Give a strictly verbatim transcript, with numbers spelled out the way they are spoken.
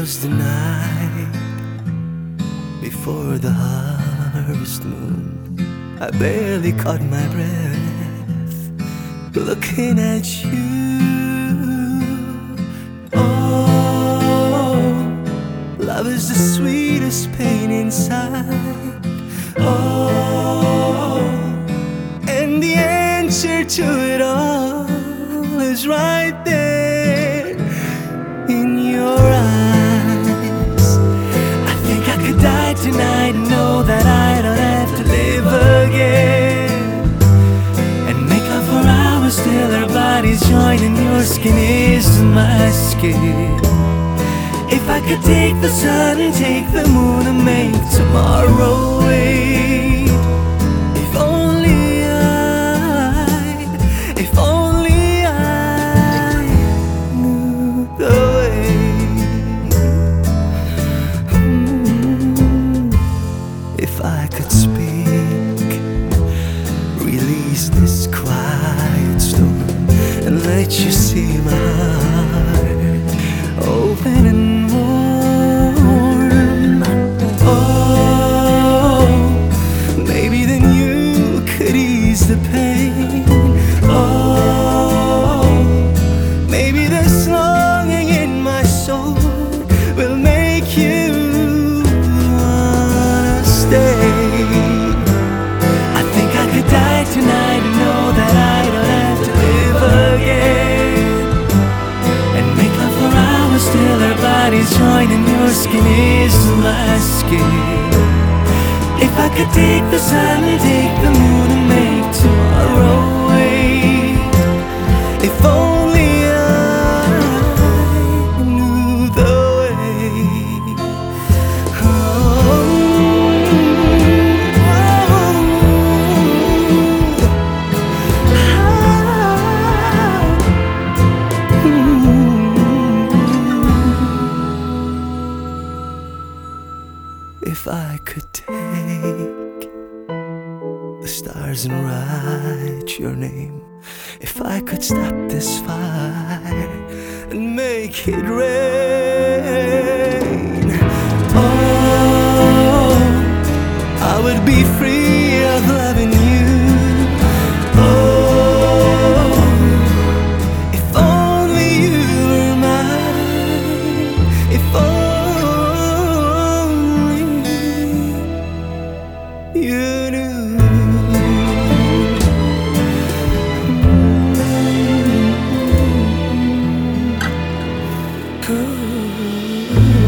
was the night before the harvest moon. I barely caught my breath looking at you. Oh, love is the sweetest pain inside. Oh, and the answer to it all is right there in your eyes. I think I could die tonight and know that I don't have to live again, and make love for hours till our bodies join and your skin is my skin. If I could take the sun and take the moon and make tomorrow wait. If only I, if only I knew the way. Mm. If I could speak, release this quiet storm and let you see my heart open and warm. Oh, maybe then you could ease the pain. Oh, maybe this longing in my soul will make you wanna stay. I think I could die tonight and know that I don't have to live again, and make love for hours till our bodies join and your skin is my skin. If I could take the sun and take the moon and make tomorrow wait. If only I knew the way. Oh, if I could take the stars and write your name, if I could stop this fire and make it rain, oh, I would be free of loving you. Oh, if only you were mine. If only you knew. Ooh.